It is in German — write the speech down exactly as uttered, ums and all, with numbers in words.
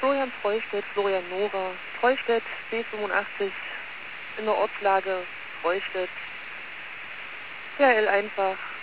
Florian Freustedt, Florian Nora, Freustedt, B fünfundachtzig, in der Ortslage Freustedt, D H L einfach